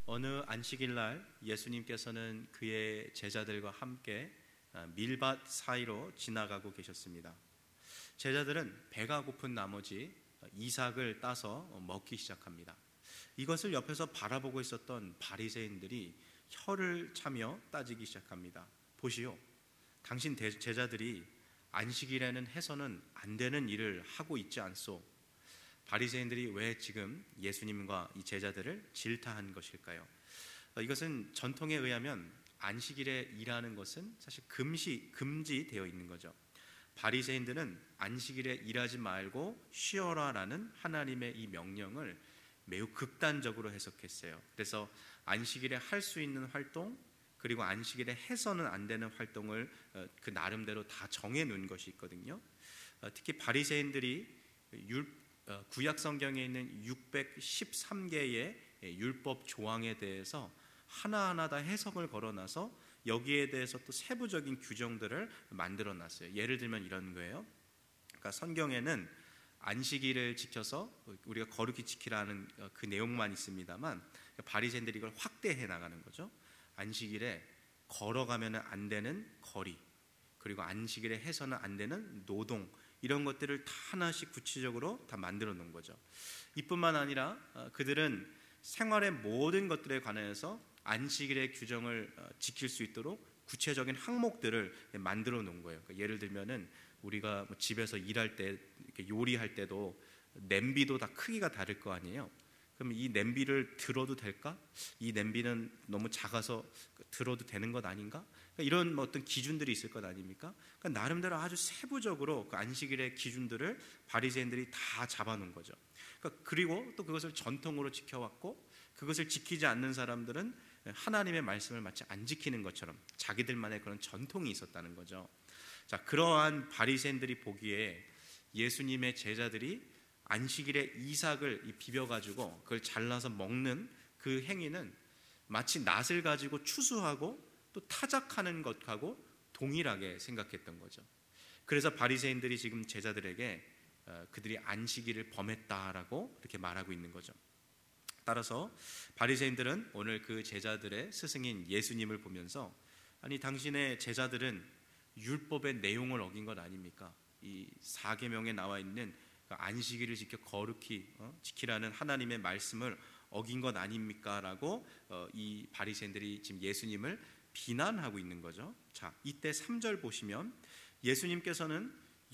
어느 안식일 날 예수님께서는 그의 제자들과 함께 밀밭 사이로 지나가고 계셨습니다. 제자들은 배가 고픈 나머지 이삭을 따서 먹기 시작합니다. 이것을 옆에서 바라보고 있었던 바리새인들이 혀를 차며 따지기 시작합니다. 보시오, 당신 제자들이 안식일에는 해서는 안 되는 일을 하고 있지 않소? 바리새인들이 왜 지금 예수님과 이 제자들을 질타한 것일까요? 이것은 전통에 의하면 안식일에 일하는 것은 사실 금지되어 있는 거죠. 바리새인들은 안식일에 일하지 말고 쉬어라라는 하나님의 이 명령을 매우 극단적으로 해석했어요. 그래서 안식일에 할 수 있는 활동, 그리고 안식일에 해서는 안 되는 활동을 그 나름대로 다 정해놓은 것이 있거든요. 특히 바리새인들이 구약 성경에 있는 613개의 율법 조항에 대해서 하나하나 다 해석을 걸어놔서 여기에 대해서 또 세부적인 규정들을 만들어놨어요. 예를 들면 이런 거예요. 그러니까 성경에는 안식일을 지켜서 우리가 거룩히 지키라는 그 내용만 있습니다만 바리새인들이 이걸 확대해 나가는 거죠. 안식일에 걸어가면 안 되는 거리, 그리고 안식일에 해서는 안 되는 노동, 이런 것들을 다 하나씩 구체적으로 다 만들어 놓은 거죠. 이뿐만 아니라 그들은 생활의 모든 것들에 관해서 안식일의 규정을 지킬 수 있도록 구체적인 항목들을 만들어 놓은 거예요. 그러니까 예를 들면은 우리가 집에서 일할 때 이렇게 요리할 때도 냄비도 다 크기가 다를 거 아니에요. 그럼 이 냄비를 들어도 될까? 이 냄비는 너무 작아서 들어도 되는 것 아닌가? 그러니까 이런 어떤 기준들이 있을 것 아닙니까? 그러니까 나름대로 아주 세부적으로 그 안식일의 기준들을 바리새인들이 다 잡아놓은 거죠. 그러니까 그리고 또 그것을 전통으로 지켜왔고, 그것을 지키지 않는 사람들은 하나님의 말씀을 마치 안 지키는 것처럼 자기들만의 그런 전통이 있었다는 거죠. 자, 그러한 바리새인들이 보기에 예수님의 제자들이 안식일에 이삭을 비벼가지고 그걸 잘라서 먹는 그 행위는 마치 낫을 가지고 추수하고 또 타작하는 것하고 동일하게 생각했던 거죠. 그래서 바리새인들이 지금 제자들에게 그들이 안식일을 범했다라고 이렇게 말하고 있는 거죠. 따라서 바리새인들은 오늘 그 제자들의 스승인 예수님을 보면서, 아니 당신의 제자들은 율법의 내용을 어긴 것 아닙니까? 이 사계명에 나와 있는 안식일을 지켜 거룩히 지키라는 하나님의 말씀을 어긴 것 아닙니까? 라고 이 바리새인들이 지금 예수님을 비난하고 있는 거죠. 자, 이때 3절 보시면 예수님께서는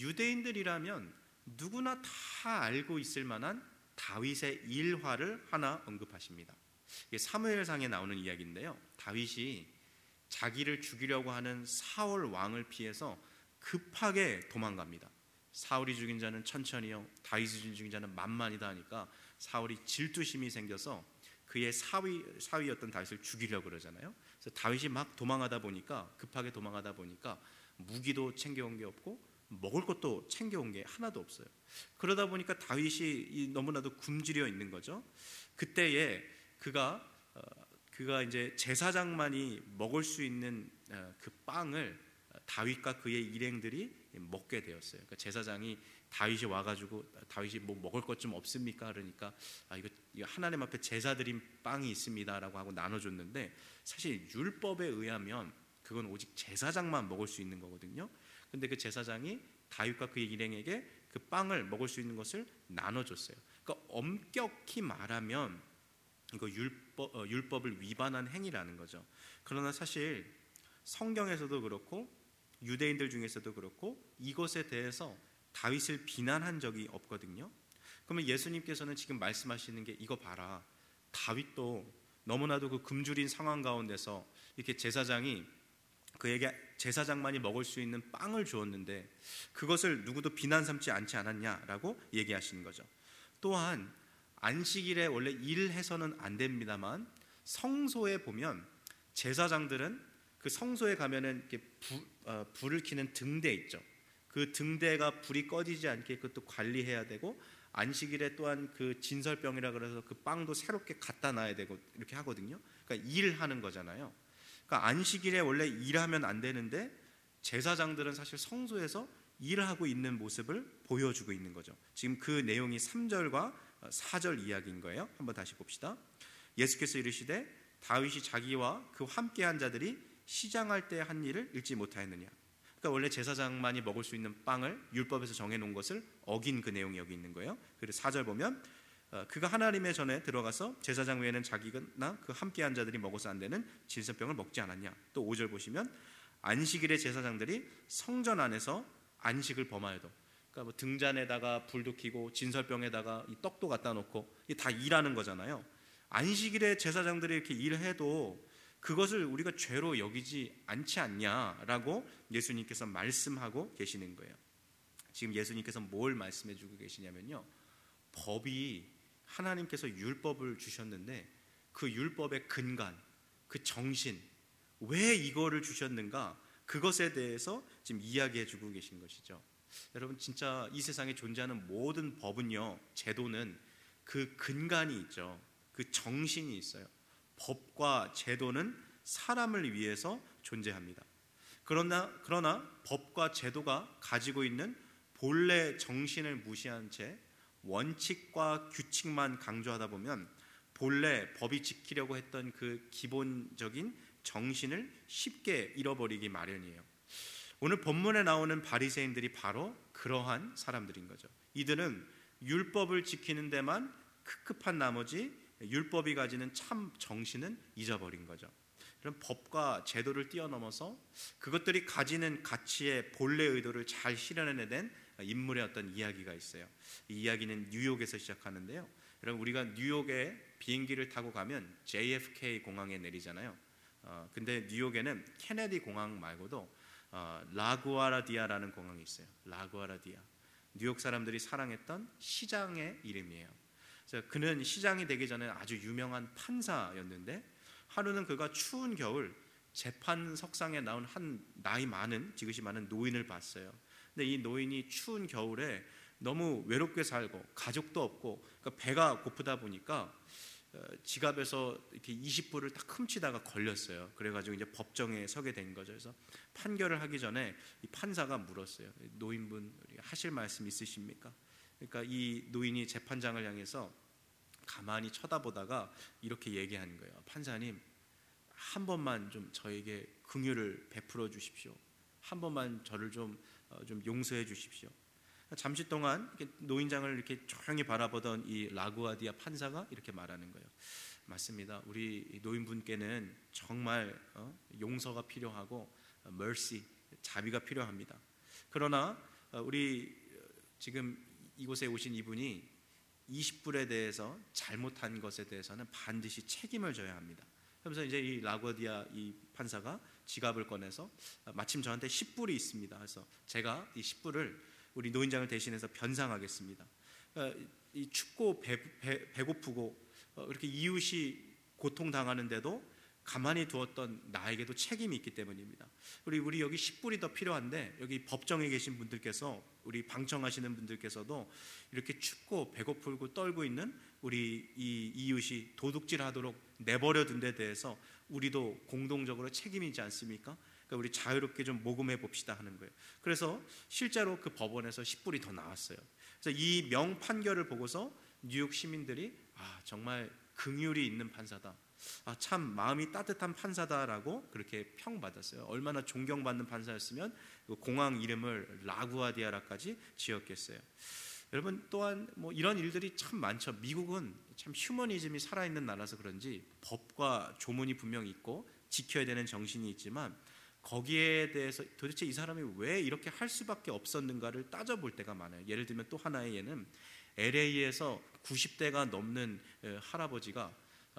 유대인들이라면 누구나 다 알고 있을 만한 다윗의 일화를 하나 언급하십니다. 이게 사무엘상에 나오는 이야기인데요, 다윗이 자기를 죽이려고 하는 사울 왕을 피해서 급하게 도망갑니다. 사울이 죽인 자는 천천히요, 다윗이 죽인 자는 만만이다 하니까 사울이 질투심이 생겨서 그의 사위였던 다윗을 죽이려고 그러잖아요. 그래서 다윗이 막 급하게 도망하다 보니까 무기도 챙겨온 게 없고 먹을 것도 챙겨온 게 하나도 없어요. 그러다 보니까 다윗이 너무나도 굶주려 있는 거죠. 그때에 그가 이제 제사장만이 먹을 수 있는 그 빵을 다윗과 그의 일행들이 먹게 되었어요. 그러니까 제사장이 다윗이 와가지고 다윗이 뭐 먹을 것 좀 없습니까? 그러니까 이거 하나님 앞에 제사 드린 빵이 있습니다라고 하고 나눠줬는데, 사실 율법에 의하면 그건 오직 제사장만 먹을 수 있는 거거든요. 근데 그 제사장이 다윗과 그의 일행에게 그 빵을 먹을 수 있는 것을 나눠줬어요. 그러니까 엄격히 말하면 이거 율법을 위반한 행위라는 거죠. 그러나 사실 성경에서도 그렇고 유대인들 중에서도 그렇고 이것에 대해서 다윗을 비난한 적이 없거든요. 그러면 예수님께서는 지금 말씀하시는 게, 이거 봐라, 다윗도 너무나도 그 굶주린 상황 가운데서 이렇게 제사장이 그에게 제사장만이 먹을 수 있는 빵을 주었는데 그것을 누구도 비난 삼지 않지 않았냐라고 얘기하시는 거죠. 또한 안식일에 원래 일해서는 안 됩니다만 성소에 보면 제사장들은 그 성소에 가면은 이렇게 불을 켜는 등대 있죠. 그 등대가 불이 꺼지지 않게 그것도 관리해야 되고, 안식일에 또한 그 진설병이라 그래서 그 빵도 새롭게 갖다 놔야 되고 이렇게 하거든요. 그러니까 일하는 거잖아요. 그러니까 안식일에 원래 일하면 안 되는데 제사장들은 사실 성소에서 일하고 있는 모습을 보여주고 있는 거죠. 지금 그 내용이 3절과 4절 이야기인 거예요. 한번 다시 봅시다. 예수께서 이르시되 다윗이 자기와 그 함께한 자들이 시장할 때 한 일을 읽지 못하였느냐. 그러니까 원래 제사장만이 먹을 수 있는 빵을 율법에서 정해놓은 것을 어긴 그 내용이 여기 있는 거예요. 그래서 4절 보면 그가 하나님의 전에 들어가서 제사장 외에는 자기나 그 함께한 자들이 먹어서 안 되는 질서병을 먹지 않았냐. 또 5절 보시면 안식일에 제사장들이 성전 안에서 안식을 범하여도, 그러니까 뭐 등잔에다가 불도 켜고 진설병에다가 이 떡도 갖다 놓고 이게 다 일하는 거잖아요. 안식일에 제사장들이 이렇게 일해도 그것을 우리가 죄로 여기지 않지 않냐라고 예수님께서 말씀하고 계시는 거예요. 지금 예수님께서 뭘 말씀해 주고 계시냐면요, 법이, 하나님께서 율법을 주셨는데 그 율법의 근간, 그 정신, 왜 이거를 주셨는가, 그것에 대해서 지금 이야기해 주고 계신 것이죠. 여러분, 진짜 이 세상에 존재하는 모든 법은요, 제도는 그 근간이 있죠. 그 정신이 있어요. 법과 제도는 사람을 위해서 존재합니다. 그러나 법과 제도가 가지고 있는 본래 정신을 무시한 채 원칙과 규칙만 강조하다 보면 본래 법이 지키려고 했던 그 기본적인 정신을 쉽게 잃어버리기 마련이에요. 오늘 본문에 나오는 바리새인들이 바로 그러한 사람들인 거죠. 이들은 율법을 지키는 데만 급급한 나머지 율법이 가지는 참 정신은 잊어버린 거죠. 그럼 법과 제도를 뛰어넘어서 그것들이 가지는 가치의 본래 의도를 잘 실현해낸 인물의 어떤 이야기가 있어요. 이 이야기는 뉴욕에서 시작하는데요. 여러분, 우리가 뉴욕에 비행기를 타고 가면 JFK 공항에 내리잖아요. 근데 뉴욕에는 케네디 공항 말고도 라구아라디아라는 공항이 있어요. 라구아라디아. 뉴욕 사람들이 사랑했던 시장의 이름이에요. 그래서 그는 시장이 되기 전에 아주 유명한 판사였는데 하루는 그가 추운 겨울 재판석상에 나온 한 나이 많은, 지긋이 많은 노인을 봤어요. 근데 이 노인이 추운 겨울에 너무 외롭게 살고 가족도 없고, 그러니까 배가 고프다 보니까 지갑에서 이렇게 20불을 딱 훔치다가 걸렸어요. 그래가지고 이제 법정에 서게 된 거죠. 그래서 판결을 하기 전에 이 판사가 물었어요. 노인분 하실 말씀 있으십니까? 그러니까 이 노인이 재판장을 향해서 가만히 쳐다보다가 이렇게 얘기하는 거예요. 판사님, 한 번만 좀 저에게 긍휼을 베풀어 주십시오. 한 번만 저를 좀 용서해 주십시오. 잠시 동안 이렇게 노인장을 이렇게 조용히 바라보던 이 라구아디아 판사가 이렇게 말하는 거예요. 맞습니다. 우리 노인분께는 정말 용서가 필요하고 mercy, 자비가 필요합니다. 그러나 우리 지금 이곳에 오신 이분이 20불에 대해서 잘못한 것에 대해서는 반드시 책임을 져야 합니다. 그러면서 이제 이 라구아디아 이 판사가 지갑을 꺼내서 마침 저한테 10불이 있습니다. 그래서 제가 이 10불을 우리 노인장을 대신해서 변상하겠습니다. 이 춥고 배고프고 이렇게 이웃이 고통당하는데도 가만히 두었던 나에게도 책임이 있기 때문입니다. 우리 여기 10불이 더 필요한데 여기 법정에 계신 분들께서, 우리 방청하시는 분들께서도 이렇게 춥고 배고프고 떨고 있는 우리 이 이웃이 도둑질하도록 내버려둔 데 대해서 우리도 공동적으로 책임이지 않습니까? 그러니까 우리 자유롭게 좀 모금해 봅시다 하는 거예요. 그래서 실제로 그 법원에서 10불이 더 나왔어요. 그래서 이 명판결을 보고서 뉴욕 시민들이 정말 긍휼이 있는 판사다, 참 마음이 따뜻한 판사다라고 그렇게 평받았어요. 얼마나 존경받는 판사였으면 공항 이름을 라구아디아라까지 지었겠어요. 여러분, 또한 뭐 이런 일들이 참 많죠. 미국은 참 휴머니즘이 살아있는 나라라서 그런지 법과 조문이 분명히 있고 지켜야 되는 정신이 있지만 거기에 대해서 도대체 이 사람이 왜 이렇게 할 수밖에 없었는가를 따져볼 때가 많아요. 예를 들면 또 하나의 예는 LA에서 90대가 넘는 할아버지가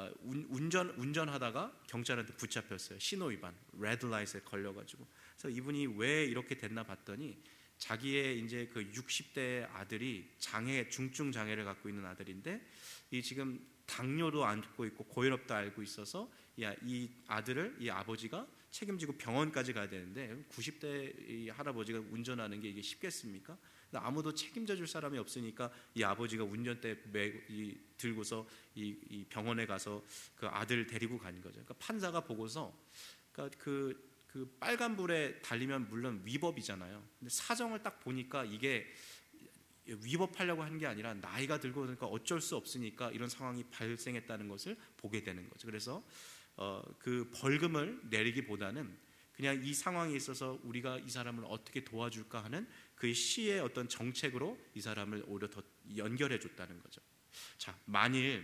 운전하다가 경찰한테 붙잡혔어요. 신호위반, 레드라이트에 걸려가지고. 그래서 이분이 왜 이렇게 됐나 봤더니 자기의 이제 그 60대 아들이 중증 장애를 갖고 있는 아들인데 이 지금 당뇨도 앓고 있고 고혈압도 앓고 있어서 이 아들을 이 아버지가 책임지고 병원까지 가야 되는데 90대 이 할아버지가 운전하는 게 이게 쉽겠습니까? 아무도 책임져 줄 사람이 없으니까 이 아버지가 운전대 들고서 이 병원에 가서 그 아들을 데리고 간 거죠. 그러니까 판사가 보고서 그러니까 그 빨간불에 달리면 물론 위법이잖아요. 근데 사정을 딱 보니까 이게 위법하려고 한 게 아니라 나이가 들고 그러니까 어쩔 수 없으니까 이런 상황이 발생했다는 것을 보게 되는 거죠. 그래서 그 벌금을 내리기보다는 그냥 이 상황에 있어서 우리가 이 사람을 어떻게 도와줄까 하는 그 시의 어떤 정책으로 이 사람을 오히려 더 연결해 줬다는 거죠. 자, 만일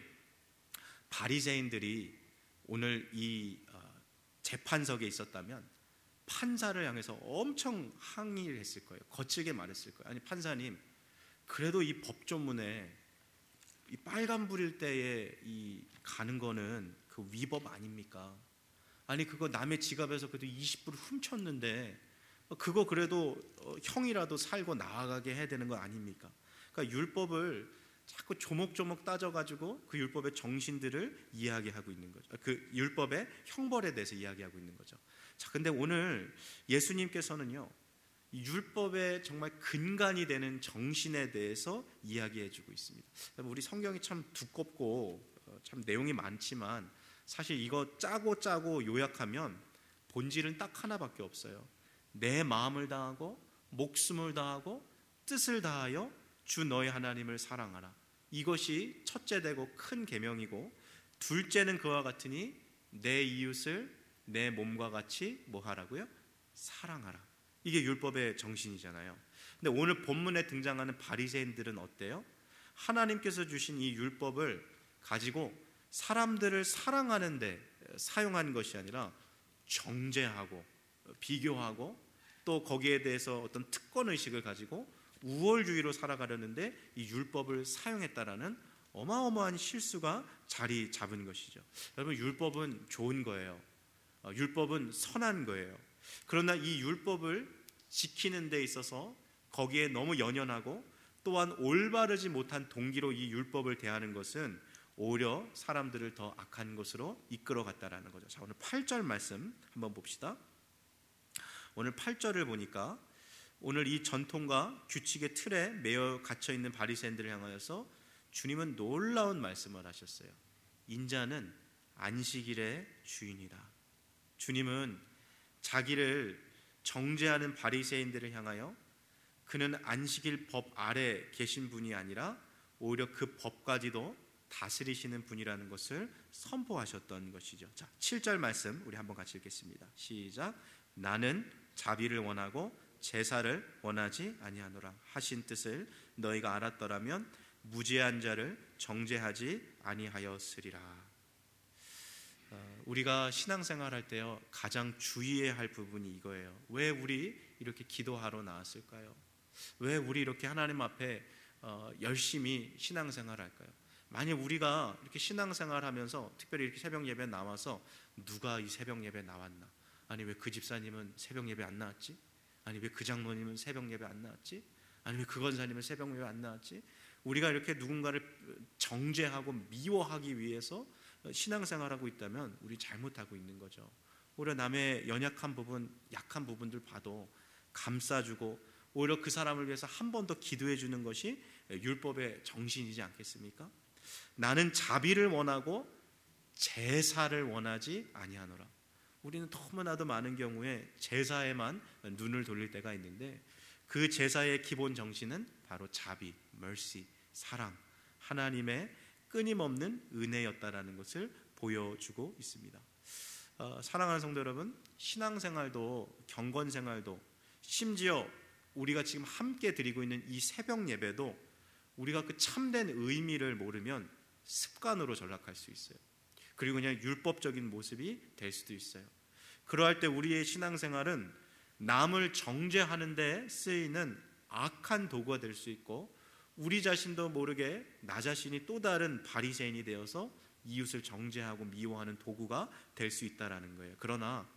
바리새인들이 오늘 이 재판석에 있었다면 판사를 향해서 엄청 항의를 했을 거예요. 거칠게 말했을 거예요. 아니 판사님, 그래도 이 법조문에 이 빨간불일 때에 이 가는 거는 그 위법 아닙니까? 아니 그거 남의 지갑에서 그래도 20불 훔쳤는데 그거 그래도 형이라도 살고 나아가게 해야 되는 거 아닙니까? 그러니까 율법을 자꾸 조목조목 따져가지고 그 율법의 정신들을 이야기하고 있는 거죠. 그 율법의 형벌에 대해서 이야기하고 있는 거죠. 자, 근데 오늘 예수님께서는요, 율법의 정말 근간이 되는 정신에 대해서 이야기해주고 있습니다. 우리 성경이 참 두껍고 참 내용이 많지만 사실 이거 짜고 요약하면 본질은 딱 하나밖에 없어요. 내 마음을 다하고 목숨을 다하고 뜻을 다하여 주 너희 하나님을 사랑하라. 이것이 첫째 되고 큰 계명이고, 둘째는 그와 같으니 내 이웃을 내 몸과 같이 뭐 하라고요? 사랑하라. 이게 율법의 정신이잖아요. 근데 오늘 본문에 등장하는 바리새인들은 어때요? 하나님께서 주신 이 율법을 가지고 사람들을 사랑하는 데 사용한 것이 아니라 정죄하고 비교하고 또 거기에 대해서 어떤 특권의식을 가지고 우월주의로 살아가려는데 이 율법을 사용했다라는 어마어마한 실수가 자리 잡은 것이죠. 여러분, 율법은 좋은 거예요. 율법은 선한 거예요. 그러나 이 율법을 지키는 데 있어서 거기에 너무 연연하고 또한 올바르지 못한 동기로 이 율법을 대하는 것은 오히려 사람들을 더 악한 것으로 이끌어갔다라는 거죠. 자, 오늘 8절 말씀 한번 봅시다. 오늘 8절을 보니까 오늘 이 전통과 규칙의 틀에 매여 갇혀있는 바리새인들을 향하여서 주님은 놀라운 말씀을 하셨어요. 인자는 안식일의 주인이라. 주님은 자기를 정죄하는 바리새인들을 향하여 그는 안식일 법 아래 계신 분이 아니라 오히려 그 법까지도 다스리시는 분이라는 것을 선포하셨던 것이죠. 자, 7절 말씀 우리 한번 같이 읽겠습니다. 시작. 나는 자비를 원하고 제사를 원하지 아니하노라 하신 뜻을 너희가 알았더라면 무죄한 자를 정죄하지 아니하였으리라. 우리가 신앙생활할 때요, 가장 주의해야 할 부분이 이거예요. 왜 우리 이렇게 기도하러 나왔을까요? 왜 우리 이렇게 하나님 앞에 열심히 신앙생활할까요? 만약 우리가 이렇게 신앙생활하면서 특별히 이렇게 새벽 예배 나와서 누가 이 새벽 예배 나왔나? 아니 왜 그 집사님은 새벽 예배 안 나왔지? 아니 왜 그 장로님은 새벽 예배 안 나왔지? 아니 왜 그 권사님은 새벽 예배 안 나왔지? 우리가 이렇게 누군가를 정죄하고 미워하기 위해서 신앙생활하고 있다면 우리 잘못하고 있는 거죠. 오히려 남의 연약한 부분, 약한 부분들 봐도 감싸주고 오히려 그 사람을 위해서 한 번 더 기도해 주는 것이 율법의 정신이지 않겠습니까? 나는 자비를 원하고 제사를 원하지 아니하노라. 우리는 너무나도 많은 경우에 제사에만 눈을 돌릴 때가 있는데 그 제사의 기본 정신은 바로 자비, mercy, 사랑, 하나님의 끊임없는 은혜였다라는 것을 보여주고 있습니다. 사랑하는 성도 여러분, 신앙생활도 경건생활도 심지어 우리가 지금 함께 드리고 있는 이 새벽 예배도 우리가 그 참된 의미를 모르면 습관으로 전락할 수 있어요. 그리고 그냥 율법적인 모습이 될 수도 있어요. 그러할 때 우리의 신앙생활은 남을 정죄하는 데 쓰이는 악한 도구가 될 수 있고 우리 자신도 모르게 나 자신이 또 다른 바리새인이 되어서 이웃을 정죄하고 미워하는 도구가 될 수 있다는 거예요. 그러나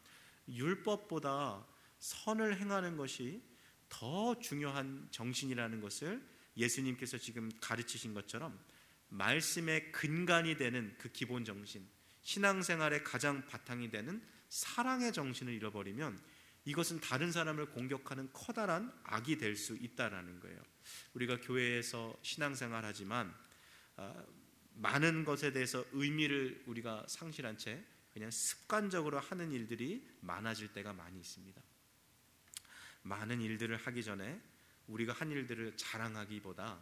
율법보다 선을 행하는 것이 더 중요한 정신이라는 것을 예수님께서 지금 가르치신 것처럼 말씀의 근간이 되는 그 기본 정신, 신앙생활의 가장 바탕이 되는 사랑의 정신을 잃어버리면 이것은 다른 사람을 공격하는 커다란 악이 될 수 있다는 거예요. 우리가 교회에서 신앙생활하지만 많은 것에 대해서 의미를 우리가 상실한 채 그냥 습관적으로 하는 일들이 많아질 때가 많이 있습니다. 많은 일들을 하기 전에 우리가 한 일들을 자랑하기보다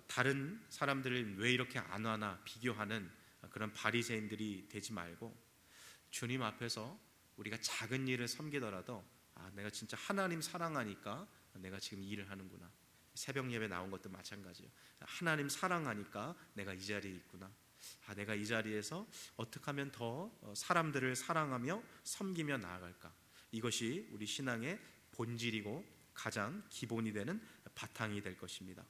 다른 사람들을 왜 이렇게 안 하나 비교하는 그런 바리새인들이 되지 말고 주님 앞에서 우리가 작은 일을 섬기더라도 내가 진짜 하나님 사랑하니까 내가 지금 일을 하는구나. 새벽 예배 나온 것도 마찬가지예요. 하나님 사랑하니까 내가 이 자리에 있구나. 내가 이 자리에서 어떻게 하면 더 사람들을 사랑하며 섬기며 나아갈까. 이것이 우리 신앙의 본질이고 가장 기본이 되는 바탕이 될 것입니다.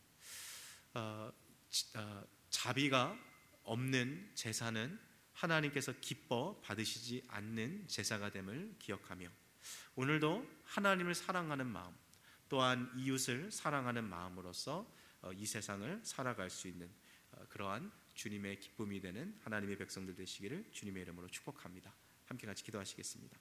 자비가 없는 제사는 하나님께서 기뻐 받으시지 않는 제사가 됨을 기억하며, 오늘도 하나님을 사랑하는 마음, 또한 이웃을 사랑하는 마음으로서 이 세상을 살아갈 수 있는 그러한 주님의 기쁨이 되는 하나님의 백성들 되시기를 주님의 이름으로 축복합니다. 함께 같이 기도하시겠습니다.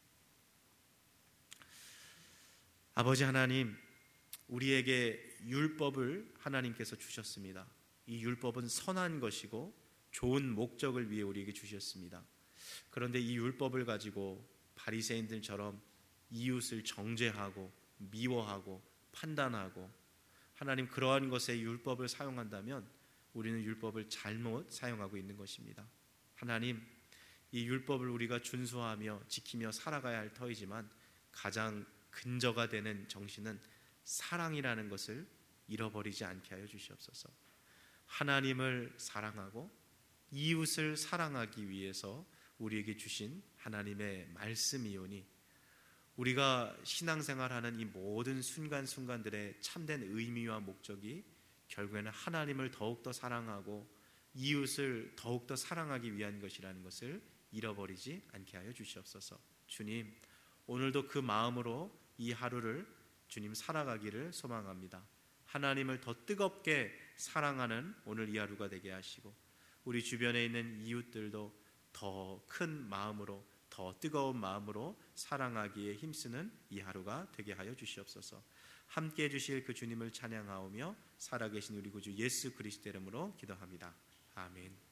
아버지 하나님, 우리에게 율법을 하나님께서 주셨습니다. 이 율법은 선한 것이고 좋은 목적을 위해 우리에게 주셨습니다. 그런데 이 율법을 가지고 바리새인들처럼 이웃을 정죄하고 미워하고 판단하고, 하나님 그러한 것에 율법을 사용한다면 우리는 율법을 잘못 사용하고 있는 것입니다. 하나님, 이 율법을 우리가 준수하며 지키며 살아가야 할 터이지만 가장 근저가 되는 정신은 사랑이라는 것을 잃어버리지 않게 하여 주시옵소서. 하나님을 사랑하고 이웃을 사랑하기 위해서 우리에게 주신 하나님의 말씀이오니, 우리가 신앙생활하는 이 모든 순간순간들의 참된 의미와 목적이 결국에는 하나님을 더욱더 사랑하고 이웃을 더욱더 사랑하기 위한 것이라는 것을 잃어버리지 않게 하여 주시옵소서. 주님, 오늘도 그 마음으로 이 하루를 주님 살아가기를 소망합니다. 하나님을 더 뜨겁게 사랑하는 오늘 이 하루가 되게 하시고, 우리 주변에 있는 이웃들도 더 큰 마음으로, 더 뜨거운 마음으로 사랑하기에 힘쓰는 이 하루가 되게 하여 주시옵소서. 함께 해주실 그 주님을 찬양하오며 살아계신 우리 구주 예수 그리스도 이름으로 기도합니다. 아멘.